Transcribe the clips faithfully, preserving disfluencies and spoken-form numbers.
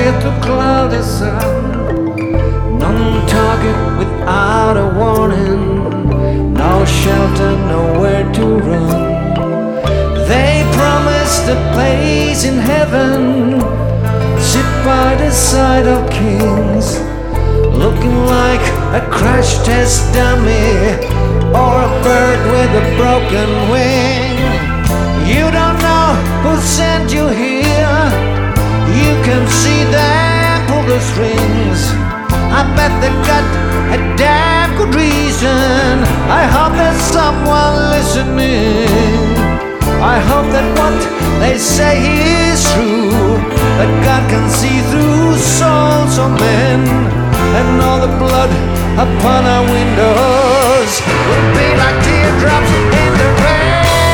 clear to cloudy sun. Non-target without a warning, no shelter, nowhere to run. They promised a place in heaven, sit by the side of kings, looking like a crash test dummy or a bird with a broken wing. You don't know who sent you here, you can see them pull the strings. I bet they got a damn good reason. I hope there's someone listening. I hope that what they say is true, that God can see through souls of men, and all the blood upon our windows will be like teardrops in the rain.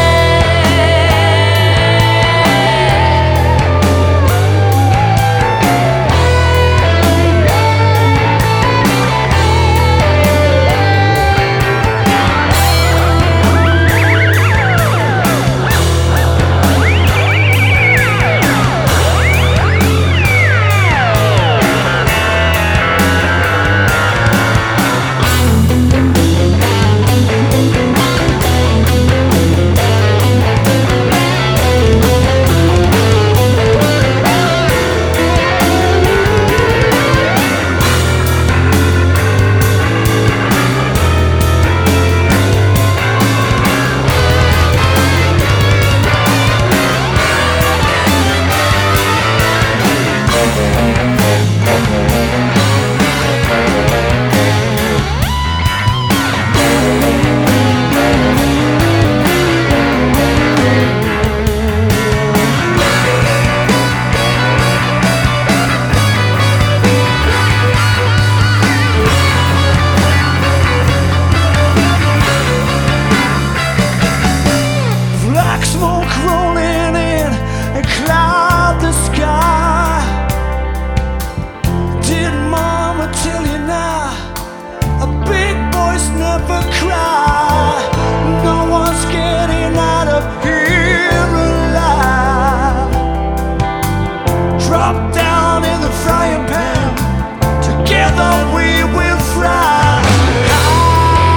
Drop down in the frying pan, together we will fry high.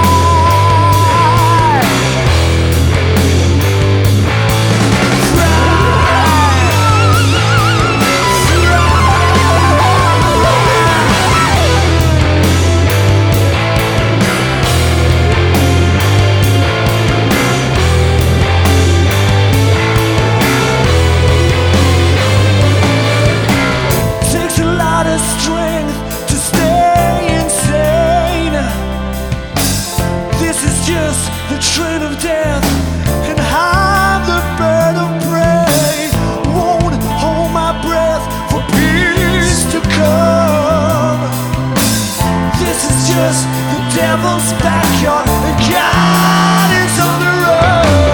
Takes a lot of strength to stay insane. This is just the train of death, and I'm the bird of prey. Won't hold my breath for peace to come. This is just the devil's backyard, and God is on the road.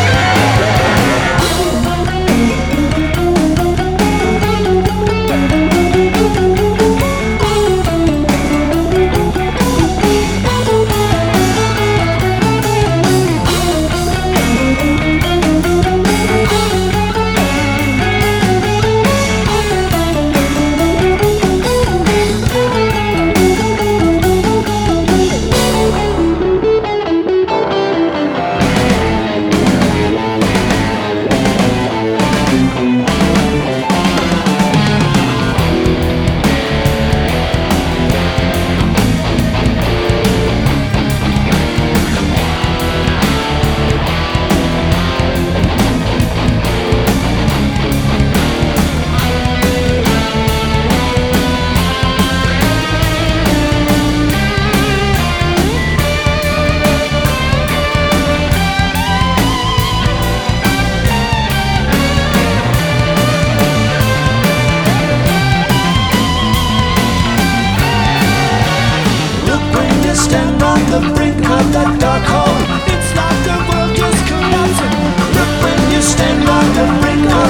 Thank you.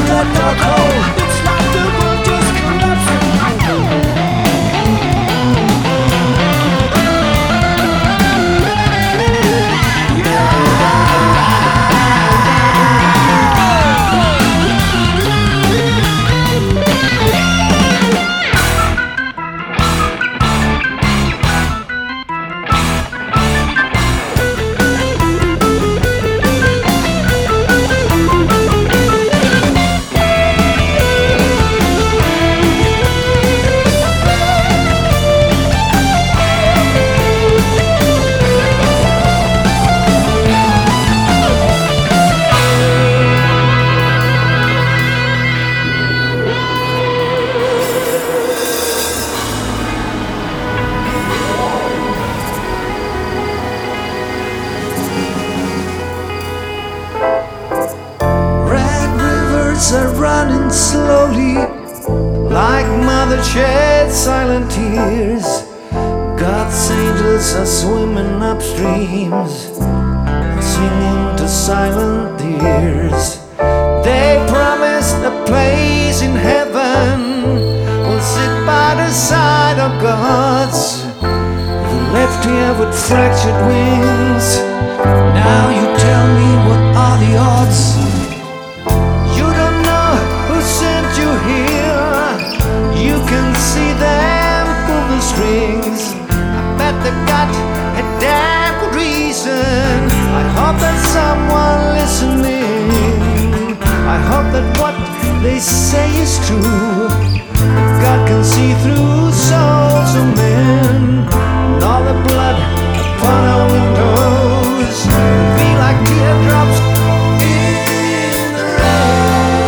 of that dark hole. It's like the world just collapsing. Are running slowly, like mother shed silent tears. God's angels are swimming upstreams, singing to silent ears. They promised a place in heaven, will sit by the side of gods. They left here with fractured wings. Now you tell me, what are the odds? Sent you here, you can see them pull the strings. I bet they've got a damn good reason. I hope there's someone listening. I hope that what they say is true. God can see through souls of men, and all the blood upon our windows will be like teardrops in the rain.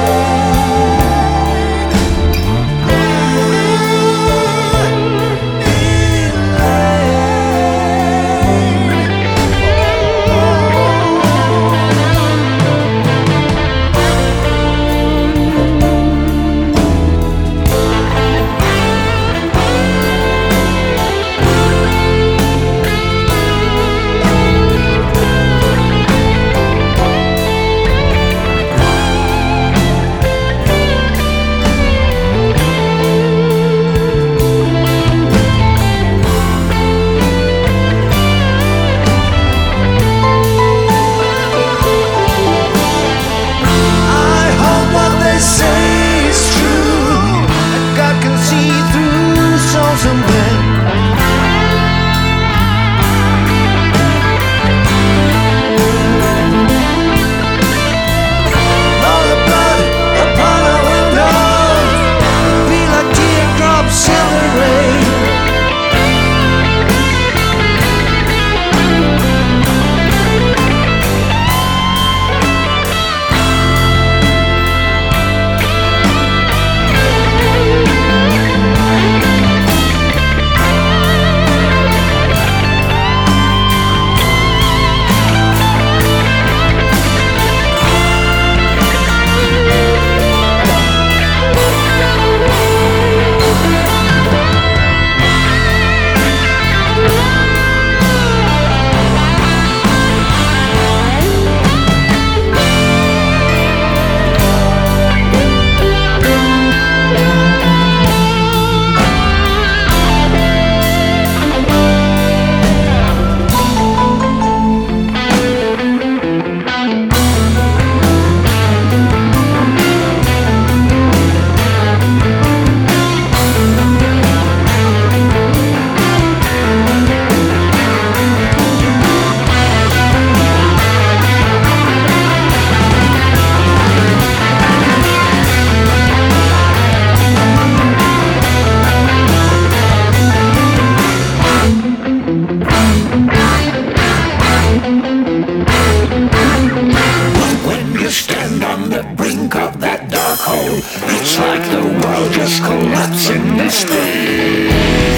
It's like the world just collapsed in this day.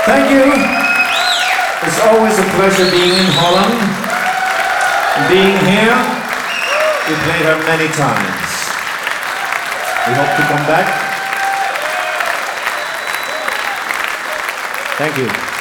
Thank you. It's always a pleasure being in Holland, being here. We played her many times. We hope to come back. Thank you.